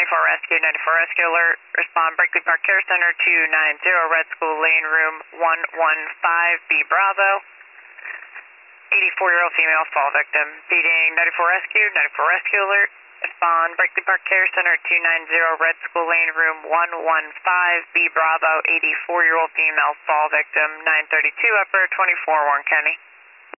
94 Rescue, 94 Rescue Alert. Respond Berkeley Park Care Center 290, Red School Lane, room 115B Bravo. 84-year-old female fall victim. Feeding 94 Rescue, 94 Rescue Alert. Respond Berkeley Park Care Center 290, Red School Lane, room 115B Bravo. 84-year-old female fall victim. 932 Upper, 24 Warren County.